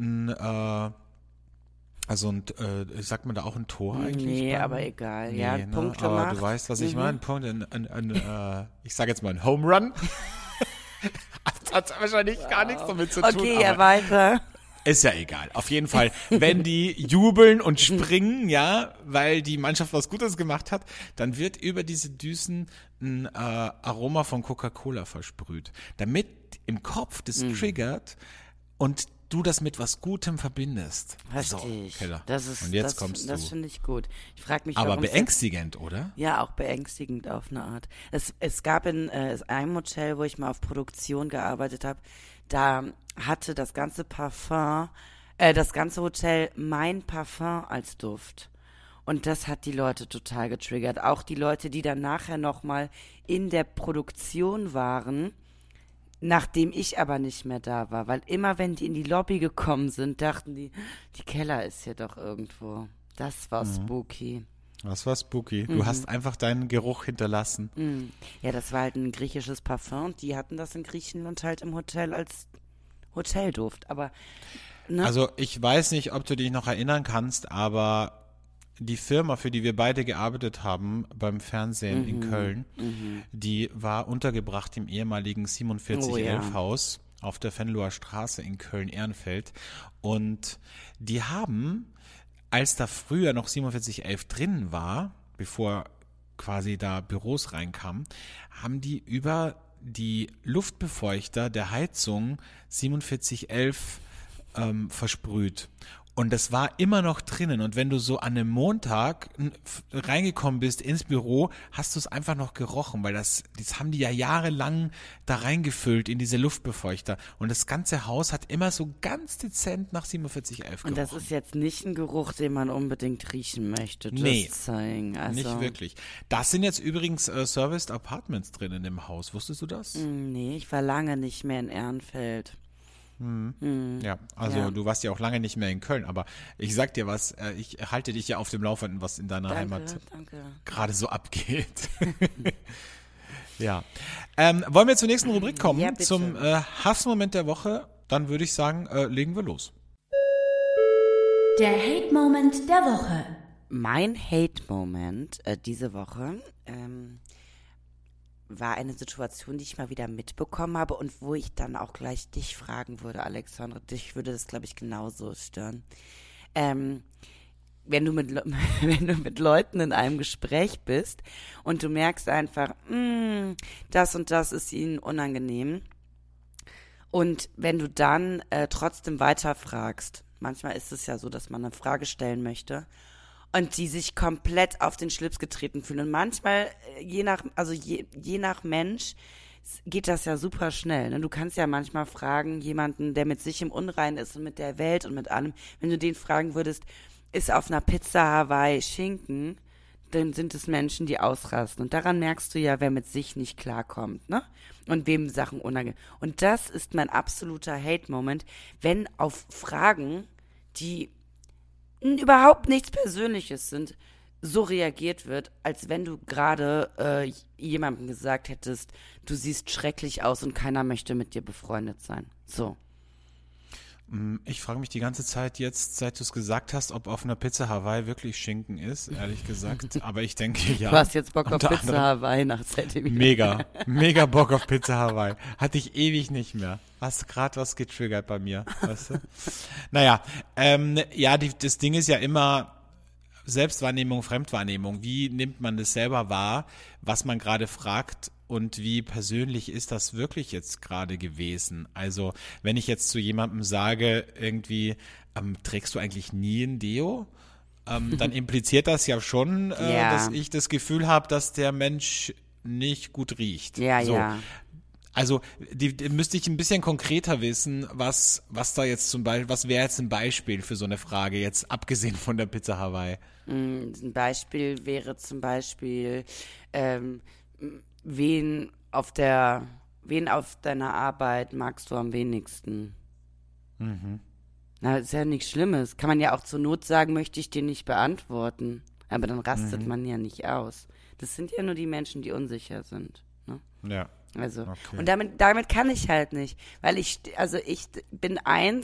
sagt man da auch ein Tor eigentlich? Nee, aber egal. Nee, ja, ne? Punkte Aber macht. du weißt, was ich meine. Ich sage jetzt mal ein Home Run. Das hat wahrscheinlich gar nichts damit zu tun. Okay, ja, weiter. Ist ja egal. Auf jeden Fall, wenn die jubeln und springen, ja, weil die Mannschaft was Gutes gemacht hat, dann wird über diese Düsen ein Aroma von Coca-Cola versprüht, damit im Kopf das triggert und du das mit was Gutem verbindest. Verstehe ich. Keller. Und jetzt kommst du. Das finde ich gut. Ich frage mich, aber warum beängstigend, oder? Ja, auch beängstigend auf eine Art. Es gab in einem Hotel, wo ich mal auf Produktion gearbeitet habe, da hatte das ganze Hotel mein Parfum als Duft. Und das hat die Leute total getriggert. Auch die Leute, die dann nachher nochmal in der Produktion waren, nachdem ich aber nicht mehr da war. Weil immer, wenn die in die Lobby gekommen sind, dachten die Keller ist hier doch irgendwo. Das war spooky. Das war spooky. Du hast einfach deinen Geruch hinterlassen. Ja, das war halt ein griechisches Parfum. Und die hatten das in Griechenland halt im Hotel als Hotelduft. Aber ne? Also ich weiß nicht, ob du dich noch erinnern kannst, aber die Firma, für die wir beide gearbeitet haben beim Fernsehen in Köln, die war untergebracht im ehemaligen 4711-Haus auf der Venloer Straße in Köln-Ehrenfeld. Und die haben, als da früher noch 4711 drin war, bevor quasi da Büros reinkamen, haben die über die Luftbefeuchter der Heizung 4711 versprüht. Und das war immer noch drinnen. Und wenn du so an einem Montag reingekommen bist ins Büro, hast du es einfach noch gerochen, weil das haben die ja jahrelang da reingefüllt in diese Luftbefeuchter. Und das ganze Haus hat immer so ganz dezent nach 4711 gerochen. Und das ist jetzt nicht ein Geruch, den man unbedingt riechen möchte. Nee, also nicht wirklich. Das sind jetzt übrigens Serviced Apartments drin in dem Haus. Wusstest du das? Nee, ich war lange nicht mehr in Ehrenfeld. Ja, also du warst ja auch lange nicht mehr in Köln, aber ich sag dir was, ich halte dich ja auf dem Laufenden, was in deiner Heimat gerade so abgeht. Ja. Wollen wir zur nächsten Rubrik kommen? Ja, bitte. Zum Hassmoment der Woche? Dann würde ich sagen, legen wir los. Der Hate-Moment der Woche. Mein Hate-Moment diese Woche war eine Situation, die ich mal wieder mitbekommen habe und wo ich dann auch gleich dich fragen würde, Alexandra. Dich würde das, glaube ich, genauso stören. Wenn du mit Leuten in einem Gespräch bist und du merkst einfach, das und das ist ihnen unangenehm. Und wenn du dann trotzdem weiterfragst, manchmal ist es ja so, dass man eine Frage stellen möchte und die sich komplett auf den Schlips getreten fühlen. Und manchmal, je nach Mensch, geht das ja super schnell. Ne? Du kannst ja manchmal fragen, jemanden, der mit sich im Unreinen ist und mit der Welt und mit allem, wenn du den fragen würdest, ist auf einer Pizza Hawaii Schinken, dann sind es Menschen, die ausrasten. Und daran merkst du ja, wer mit sich nicht klarkommt, ne? Und wem Sachen unangenehm. Und das ist mein absoluter Hate-Moment, wenn auf Fragen, die überhaupt nichts Persönliches sind, so reagiert wird, als wenn du gerade jemandem gesagt hättest, du siehst schrecklich aus und keiner möchte mit dir befreundet sein. So. Ich frage mich die ganze Zeit jetzt, seit du es gesagt hast, ob auf einer Pizza Hawaii wirklich Schinken ist, ehrlich gesagt. Aber ich denke, ja. Du hast jetzt Bock auf Unter Pizza anderem. Hawaii nach ZDW. Mega Bock auf Pizza Hawaii. Hatte ich ewig nicht mehr. Hast gerade was getriggert bei mir, weißt du? Naja, das Ding ist ja immer Selbstwahrnehmung, Fremdwahrnehmung. Wie nimmt man das selber wahr, was man gerade fragt? Und wie persönlich ist das wirklich jetzt gerade gewesen? Also, wenn ich jetzt zu jemandem sage, irgendwie, trägst du eigentlich nie ein Deo? Dann impliziert das ja schon, dass ich das Gefühl habe, dass der Mensch nicht gut riecht. Ja, so. ja. Also, die müsste ich ein bisschen konkreter wissen, was da jetzt zum Beispiel, was wäre jetzt ein Beispiel für so eine Frage, jetzt abgesehen von der Pizza Hawaii? Ein Beispiel wäre zum Beispiel, wen auf deiner Arbeit magst du am wenigsten? Na, das ist ja nichts Schlimmes. Kann man ja auch zur Not sagen, möchte ich dir nicht beantworten. Aber dann rastet man ja nicht aus. Das sind ja nur die Menschen, die unsicher sind. Ne? Ja. Also, Okay. und damit kann ich halt nicht. Weil ich bin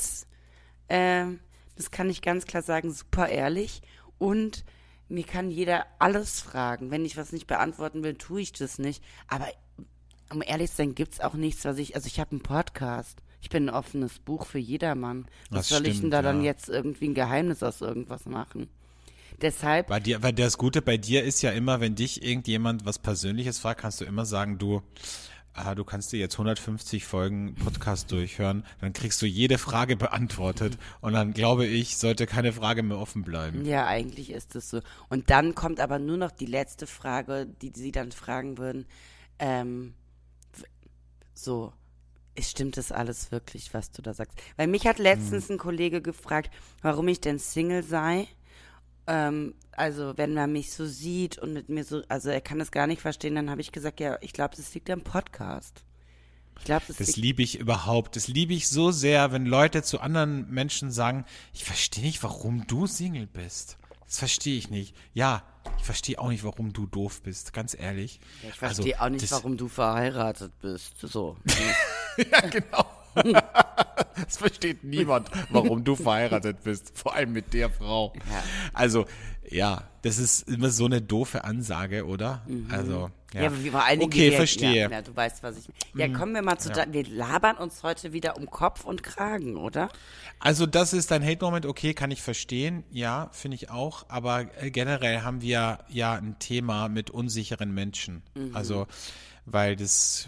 das kann ich ganz klar sagen, super ehrlich. Und mir kann jeder alles fragen. Wenn ich was nicht beantworten will, tue ich das nicht. Aber um ehrlich zu sein, gibt's auch nichts, ich habe einen Podcast. Ich bin ein offenes Buch für jedermann. Was soll ich denn da dann jetzt irgendwie ein Geheimnis aus irgendwas machen? Deshalb. Weil das Gute bei dir ist ja immer, wenn dich irgendjemand was Persönliches fragt, kannst du immer sagen, du kannst dir jetzt 150 Folgen Podcast durchhören, dann kriegst du jede Frage beantwortet und dann, glaube ich, sollte keine Frage mehr offen bleiben. Ja, eigentlich ist es so. Und dann kommt aber nur noch die letzte Frage, die sie dann fragen würden, stimmt das alles wirklich, was du da sagst? Weil mich hat letztens ein Kollege gefragt, warum ich denn Single sei. Also wenn man mich so sieht und mit mir so, also er kann das gar nicht verstehen, dann habe ich gesagt, ja, ich glaube, das liegt am Podcast. Ich glaube, das liebe ich überhaupt. Das liebe ich so sehr, wenn Leute zu anderen Menschen sagen, ich verstehe nicht, warum du Single bist. Das verstehe ich nicht. Ja, ich verstehe auch nicht, warum du doof bist, ganz ehrlich. Ja, ich verstehe auch nicht, warum du verheiratet bist. So. Ja, genau. Das versteht niemand, warum du verheiratet bist, vor allem mit der Frau. Ja. Also, ja, das ist immer so eine doofe Ansage, oder? Also, ja. Ja, vor allen Dingen, okay, verstehe. Ja, du weißt, was ich meine. Ja, kommen wir mal wir labern uns heute wieder um Kopf und Kragen, oder? Also, das ist dein Hate-Moment, okay, kann ich verstehen, ja, finde ich auch, aber generell haben wir ja ein Thema mit unsicheren Menschen. Also, weil das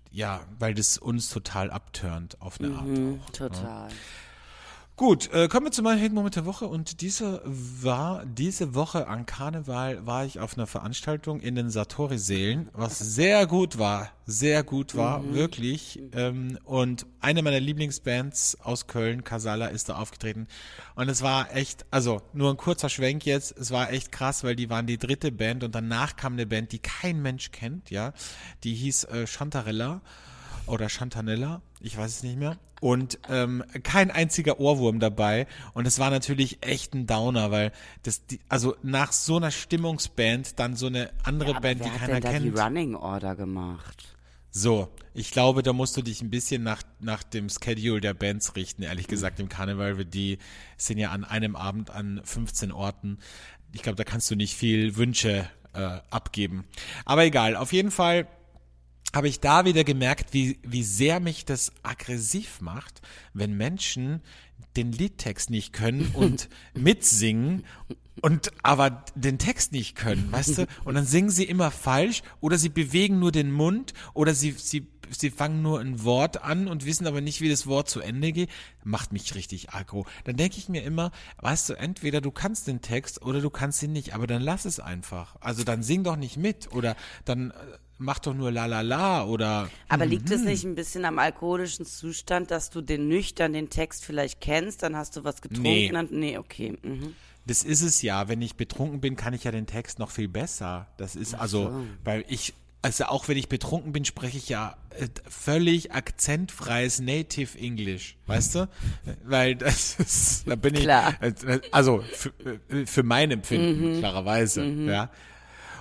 uns total abturnt auf eine Art auch. Total. Ja. Gut, kommen wir zu meinem Hate-Moment der Woche und diese Woche an Karneval war ich auf einer Veranstaltung in den Satori-Sälen, was sehr gut war, wirklich. Und eine meiner Lieblingsbands aus Köln, Casala, ist da aufgetreten und es war echt, also nur ein kurzer Schwenk jetzt, es war echt krass, weil die waren die dritte Band und danach kam eine Band, die kein Mensch kennt, ja, die hieß Chantarella oder Chantanella, ich weiß es nicht mehr. Und kein einziger Ohrwurm dabei. Und es war natürlich echt ein Downer, weil also nach so einer Stimmungsband dann so eine andere Band, die keiner kennt. Wer hat denn da die Running Order gemacht? So, ich glaube, da musst du dich ein bisschen nach dem Schedule der Bands richten, ehrlich gesagt, im Karneval, weil die sind ja an einem Abend an 15 Orten. Ich glaube, da kannst du nicht viel Wünsche abgeben. Aber egal, auf jeden Fall habe ich da wieder gemerkt, wie sehr mich das aggressiv macht, wenn Menschen den Liedtext nicht können und mitsingen und aber den Text nicht können, weißt du? Und dann singen sie immer falsch oder sie bewegen nur den Mund oder sie fangen nur ein Wort an und wissen aber nicht, wie das Wort zu Ende geht. Macht mich richtig aggro. Dann denke ich mir immer, weißt du, entweder du kannst den Text oder du kannst ihn nicht, aber dann lass es einfach. Also dann sing doch nicht mit oder dann mach doch nur la la la oder. Aber liegt es nicht ein bisschen am alkoholischen Zustand, dass du den Text vielleicht kennst, dann hast du was getrunken? Nee, okay. Das ist es ja. Wenn ich betrunken bin, kann ich ja den Text noch viel besser. Das ist also auch wenn ich betrunken bin, spreche ich ja völlig akzentfreies Native English, weißt du? Weil da bin Klar. ich, also für mein Empfinden, klarerweise, ja.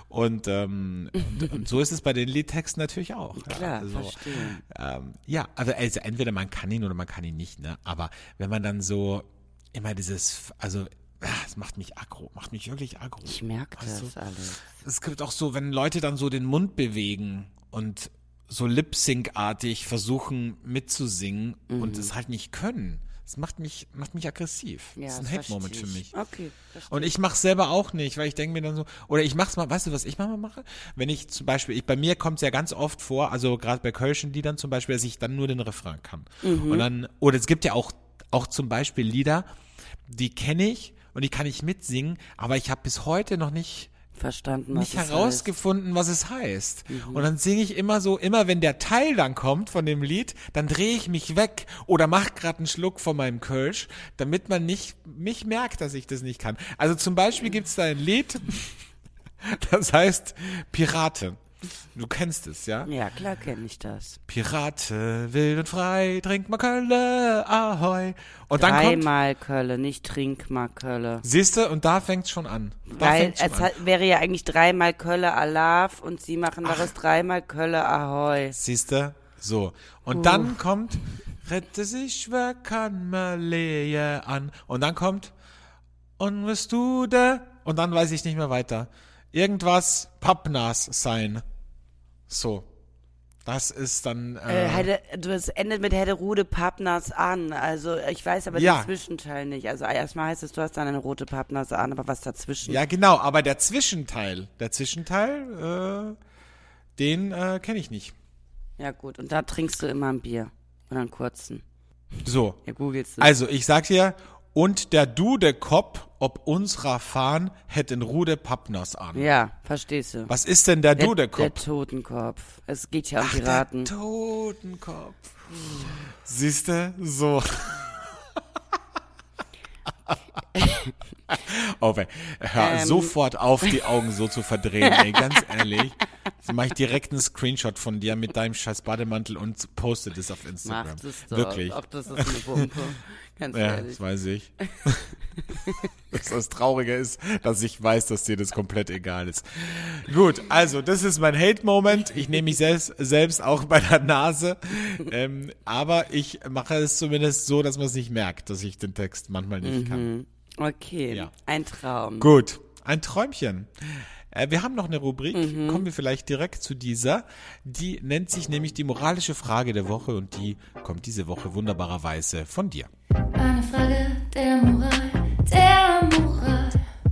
Und so ist es bei den Liedtexten natürlich auch. Klar, also, verstehe. Also entweder man kann ihn oder man kann ihn nicht, ne? Aber wenn man dann so immer es macht mich aggro, macht mich wirklich aggro. Ich merke das alles. Es gibt auch so, wenn Leute dann so den Mund bewegen und so Lip-Sync-artig versuchen mitzusingen und es halt nicht können. Das macht mich aggressiv. Ja, das ist ein Hate-Moment für mich. Okay. Und ich mache es selber auch nicht, weil ich denke mir dann so, oder ich mach's mal, weißt du, was ich manchmal mache? Wenn ich zum Beispiel, bei mir kommt es ja ganz oft vor, also gerade bei kölschen Liedern zum Beispiel, dass ich dann nur den Refrain kann. Und dann, oder es gibt ja auch zum Beispiel Lieder, die kenne ich und die kann ich mitsingen, aber ich habe bis heute noch nicht verstanden, was herausgefunden, was es heißt. Und dann singe ich immer wenn der Teil dann kommt von dem Lied, dann drehe ich mich weg oder mache gerade einen Schluck von meinem Kölsch, damit man nicht mich merkt, dass ich das nicht kann. Also zum Beispiel gibt es da ein Lied, das heißt Pirate. Du kennst es, ja? Ja, klar kenne ich das. Pirate, wild und frei, trink mal Kölle, ahoi. Und dann kommt dreimal Kölle, nicht trink mal Kölle. Siehste, und da fängt's schon an. Weil wäre ja eigentlich dreimal Kölle Alaf und sie machen daraus dreimal Kölle Ahoi. Siehste, so. Und dann kommt Rette sich, wer kann mir Lehe an. Und dann kommt und wirst du da. Und dann weiß ich nicht mehr weiter. Irgendwas Pappnas sein. So. Das ist dann. Das endet mit hätte Rude Pappnas an. Also ich weiß aber den Zwischenteil nicht. Also erstmal heißt es, du hast dann eine rote Pappnase an, aber was dazwischen? Ja, genau, aber der Zwischenteil, den kenne ich nicht. Ja gut, und da trinkst du immer ein Bier. Oder einen kurzen. So. Ja, googelst du. Also ich sag dir, und der Dudekopf, ob unserer Fahn, hätten Rude Pappnas an. Ja, verstehst du. Was ist denn der Dudekopf? Der Totenkopf. Es geht ja um Piraten. Der Totenkopf. Siehste, so. Hör sofort auf, die Augen so zu verdrehen, ey, ganz ehrlich. So mache ich direkt einen Screenshot von dir mit deinem scheiß Bademantel und poste das auf Instagram. Macht es doch. Wirklich. Auch das ist eine Pumpe. Ganz ja, ehrlich. das weiß ich. Das Traurige ist, dass ich weiß, dass dir das komplett egal ist. Gut, also das ist mein Hate-Moment. Ich nehme mich selbst auch bei der Nase. Aber ich mache es zumindest so, dass man es nicht merkt, dass ich den Text manchmal nicht kann. Okay, Ja. ein Traum. Gut, ein Träumchen. Wir haben noch eine Rubrik, kommen wir vielleicht direkt zu dieser. Die nennt sich nämlich die moralische Frage der Woche und die kommt diese Woche wunderbarerweise von dir. Eine Frage der Moral, der Moral.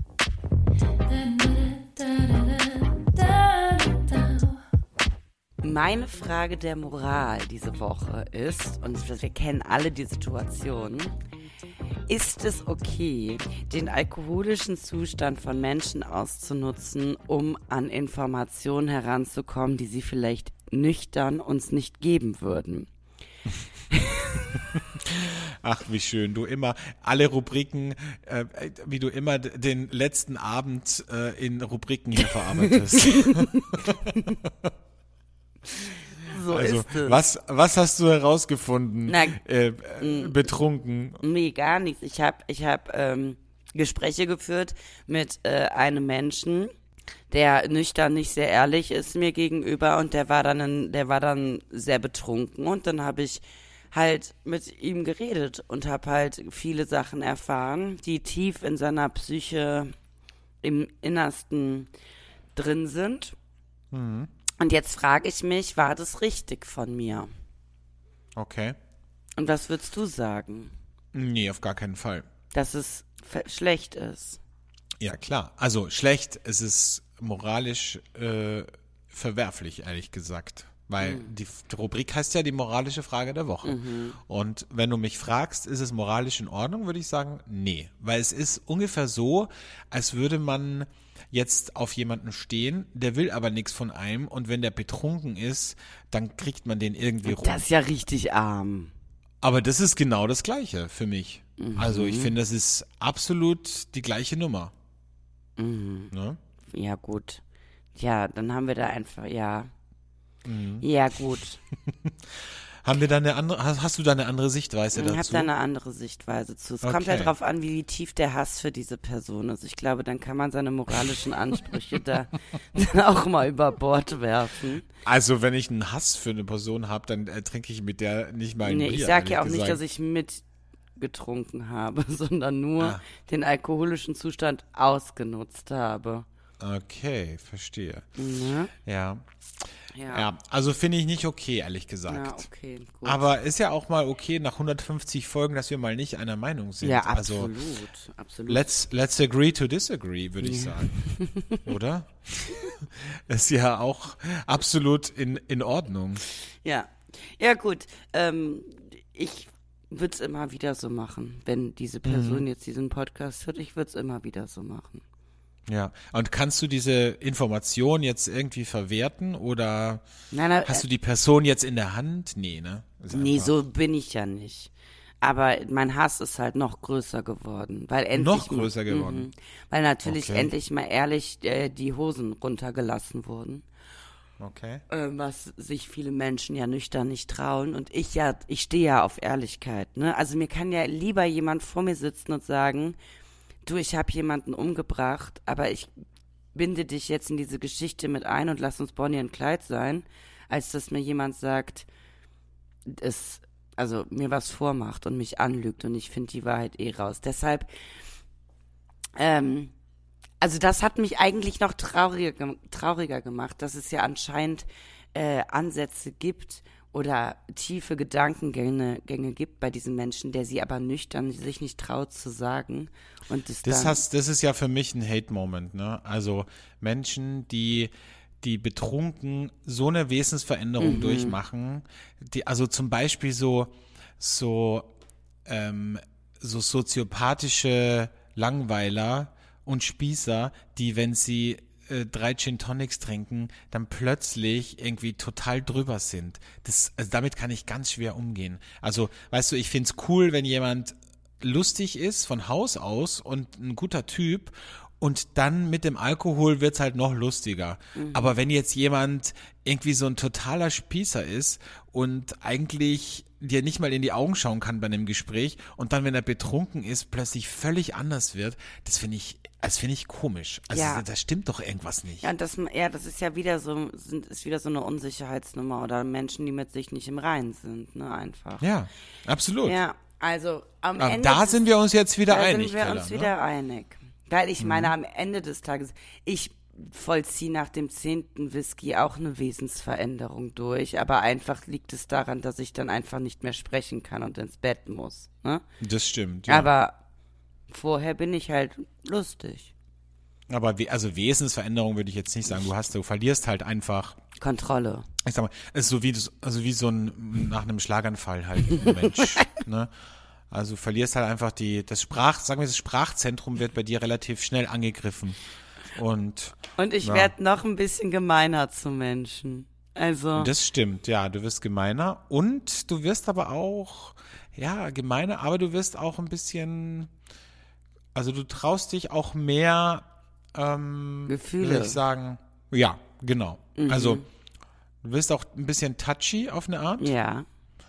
Meine Frage der Moral diese Woche ist, und wir kennen alle die Situation, ist es okay, den alkoholischen Zustand von Menschen auszunutzen, um an Informationen heranzukommen, die sie vielleicht nüchtern uns nicht geben würden? Ach, wie schön. Du immer alle Rubriken, wie du immer den letzten Abend in Rubriken hier verarbeitest. So Also, ist es. was hast du herausgefunden? Na, betrunken? Nee, gar nichts. Ich hab Gespräche geführt mit einem Menschen, der nüchtern nicht sehr ehrlich ist mir gegenüber und der war dann sehr betrunken und dann habe ich halt mit ihm geredet und habe halt viele Sachen erfahren, die tief in seiner Psyche im Innersten drin sind. Mhm. Und jetzt frage ich mich, war das richtig von mir? Okay. Und was würdest du sagen? Nee, auf gar keinen Fall. Dass es schlecht ist? Ja, klar. Also schlecht, es ist moralisch verwerflich, ehrlich gesagt. Weil die Rubrik heißt ja die moralische Frage der Woche. Und wenn du mich fragst, ist es moralisch in Ordnung, würde ich sagen, nee. Weil es ist ungefähr so, als würde man jetzt auf jemanden stehen, der will aber nichts von einem und wenn der betrunken ist, dann kriegt man den irgendwie rum. Das ist ja richtig arm. Aber das ist genau das Gleiche für mich. Also ich finde, das ist absolut die gleiche Nummer. Ne? Ja, gut. Ja, dann haben wir da einfach, ja. Ja, gut. Haben wir da eine andere, hast du da eine andere Sichtweise dazu? Ich habe da eine andere Sichtweise zu. Es kommt ja darauf an, wie tief der Hass für diese Person ist. Ich glaube, dann kann man seine moralischen Ansprüche da dann auch mal über Bord werfen. Also wenn ich einen Hass für eine Person habe, dann trinke ich mit der nicht mal ein Bier. Ich sage ja auch nicht, dass ich mitgetrunken habe, sondern nur den alkoholischen Zustand ausgenutzt habe. Okay, verstehe. Mhm. Ja, also finde ich nicht okay, ehrlich gesagt. Ja, okay, gut. Aber ist ja auch mal okay nach 150 Folgen, dass wir mal nicht einer Meinung sind. Ja, absolut, also, absolut. Let's agree to disagree, würde ich sagen. Oder? Ist ja auch absolut in Ordnung. Ja, gut. Ich würde es immer wieder so machen, wenn diese Person jetzt diesen Podcast hört. Ich würde es immer wieder so machen. Ja, und kannst du diese Information jetzt irgendwie verwerten oder hast du die Person jetzt in der Hand? Nee, ne? Nee, so bin ich ja nicht. Aber mein Hass ist halt noch größer geworden. Weil endlich noch größer geworden? Weil natürlich endlich mal ehrlich die Hosen runtergelassen wurden. Okay. Was sich viele Menschen ja nüchtern nicht trauen. Und ich stehe ja auf Ehrlichkeit, ne? Also mir kann ja lieber jemand vor mir sitzen und sagen, du, ich habe jemanden umgebracht, aber ich binde dich jetzt in diese Geschichte mit ein und lass uns Bonnie und Clyde sein, als dass mir jemand sagt, also mir was vormacht und mich anlügt und ich finde die Wahrheit raus. Deshalb, also das hat mich eigentlich noch trauriger gemacht, dass es ja anscheinend Ansätze gibt oder tiefe Gedankengänge gibt bei diesen Menschen, der sie aber nüchtern sich nicht traut zu sagen. Und das ist ja für mich ein Hate-Moment, ne? Also Menschen, die betrunken so eine Wesensveränderung durchmachen, also zum Beispiel so soziopathische Langweiler und Spießer, die, wenn sie 3 Gin Tonics trinken, dann plötzlich irgendwie total drüber sind. Also damit kann ich ganz schwer umgehen. Also, weißt du, ich find's cool, wenn jemand lustig ist von Haus aus und ein guter Typ und dann mit dem Alkohol wird's halt noch lustiger. Aber wenn jetzt jemand irgendwie so ein totaler Spießer ist und eigentlich dir nicht mal in die Augen schauen kann bei einem Gespräch und dann, wenn er betrunken ist, plötzlich völlig anders wird, das finde ich komisch. Also da stimmt doch irgendwas nicht. Ja, das ist ja wieder so, ist wieder so eine Unsicherheitsnummer oder Menschen, die mit sich nicht im Reinen sind, ne, einfach. Ja, absolut. Ja, also am Ende. Da sind wir uns jetzt wieder einig. Da sind wir uns wieder einig. Weil ich meine, am Ende des Tages, ich vollziehe nach dem 10. Whisky auch eine Wesensveränderung durch, aber einfach liegt es daran, dass ich dann einfach nicht mehr sprechen kann und ins Bett muss. Ne? Das stimmt, ja. Aber vorher bin ich halt lustig. Aber also Wesensveränderung würde ich jetzt nicht sagen. Du verlierst halt einfach Kontrolle. Ich sag mal, es ist so wie so ein nach einem Schlaganfall halt ein Mensch, ne? Also du verlierst halt einfach das Sprachzentrum wird bei dir relativ schnell angegriffen. Und ich werde noch ein bisschen gemeiner zu Menschen. Also. Das stimmt, ja, du wirst gemeiner und du wirst aber auch, ja, gemeiner, aber du wirst auch ein bisschen, also du traust dich auch mehr, Gefühle. Wie soll ich sagen, ja, genau. Also du wirst auch ein bisschen touchy auf eine Art. Ja.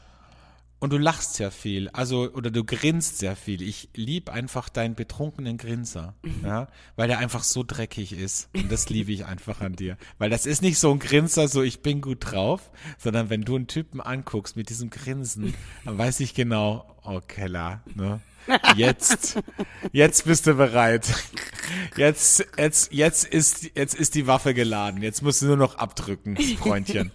Und du lachst sehr viel, oder du grinst sehr viel. Ich liebe einfach deinen betrunkenen Grinser, ja, weil der einfach so dreckig ist. Und das liebe ich einfach an dir. Weil das ist nicht so ein Grinser, so ich bin gut drauf, sondern wenn du einen Typen anguckst mit diesem Grinsen, dann weiß ich genau, oh Keller, ne? Jetzt bist du bereit. Jetzt ist die Waffe geladen. Jetzt musst du nur noch abdrücken, Freundchen.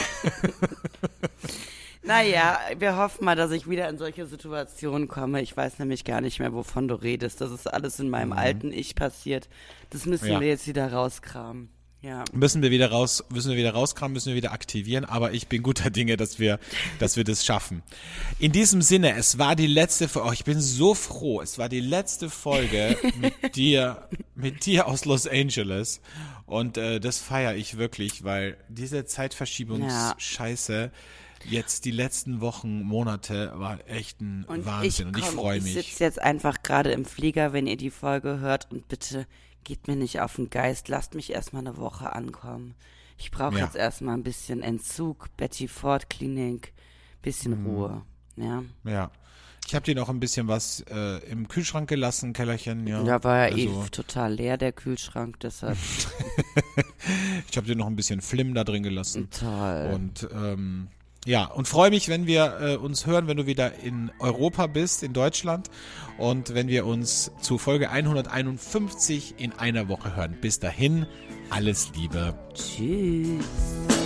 Naja, wir hoffen mal, dass ich wieder in solche Situationen komme. Ich weiß nämlich gar nicht mehr, wovon du redest. Das ist alles in meinem alten Ich passiert. Das müssen wir jetzt wieder rauskramen. Ja. Müssen wir wieder rauskramen, müssen wir wieder aktivieren, aber ich bin guter Dinge, dass wir das schaffen. In diesem Sinne, es war die letzte Folge, ich bin so froh, es war die letzte Folge mit dir aus Los Angeles und das feiere ich wirklich, weil diese Zeitverschiebungsscheiße jetzt die letzten Wochen, Monate war echt ein Wahnsinn und ich freue mich. Ich sitze jetzt einfach gerade im Flieger, wenn ihr die Folge hört und bitte geht mir nicht auf den Geist, lasst mich erstmal eine Woche ankommen. Ich brauche jetzt erstmal ein bisschen Entzug, Betty Ford Klinik, Bisschen Ruhe, ja. Ja. Ich habe dir noch ein bisschen was im Kühlschrank gelassen, Kellerchen. Ja, Da war ja total leer, der Kühlschrank, deshalb. Ich habe dir noch ein bisschen Flim da drin gelassen. Toll. Und und freue mich, wenn wir uns hören, wenn du wieder in Europa bist, in Deutschland. Und wenn wir uns zu Folge 151 in einer Woche hören. Bis dahin, alles Liebe. Tschüss.